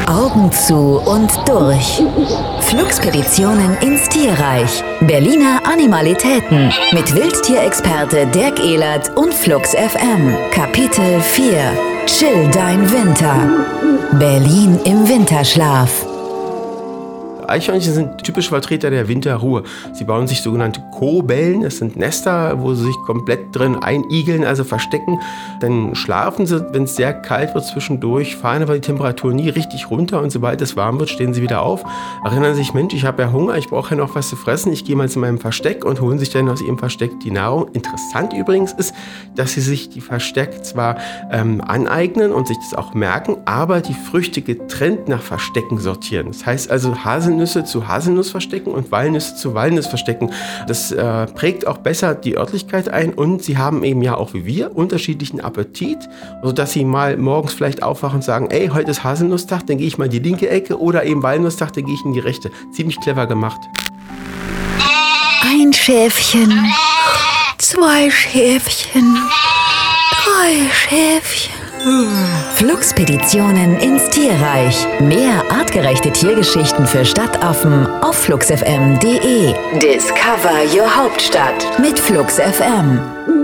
Augen zu und durch. Fluxpeditionen ins Tierreich. Berliner Animalitäten mit Wildtierexperte Dirk Ehlert und Flux FM. Kapitel 4. Chill dein Winter. Berlin im Winterschlaf. Eichhörnchen sind typische Vertreter der Winterruhe. Sie bauen sich sogenannte Kobellen, das sind Nester, wo sie sich komplett drin einigeln, also verstecken. Dann schlafen sie, wenn es sehr kalt wird zwischendurch, fahren aber die Temperatur nie richtig runter und sobald es warm wird, stehen sie wieder auf, erinnern sich, Mensch, ich habe ja Hunger, ich brauche ja noch was zu fressen, ich gehe mal zu meinem Versteck und holen sich dann aus ihrem Versteck die Nahrung. Interessant übrigens ist, dass sie sich die Versteck zwar aneignen und sich das auch merken, aber die Früchte getrennt nach Verstecken sortieren. Das heißt also Haselnüsse zu Haselnuss verstecken und Walnüsse zu Walnuss verstecken. Das prägt auch besser die Örtlichkeit ein und sie haben eben ja auch wie wir unterschiedlichen Appetit, sodass sie mal morgens vielleicht aufwachen und sagen, ey, heute ist Haselnusstag, dann gehe ich mal in die linke Ecke oder eben Walnusstag, dann gehe ich in die rechte. Ziemlich clever gemacht. Ein Schäfchen, 2 Schäfchen, 3 Schäfchen. Fluxpeditionen ins Tierreich. Mehr artgerechte Tiergeschichten für Stadtaffen auf fluxfm.de. Discover your Hauptstadt mit Flux FM.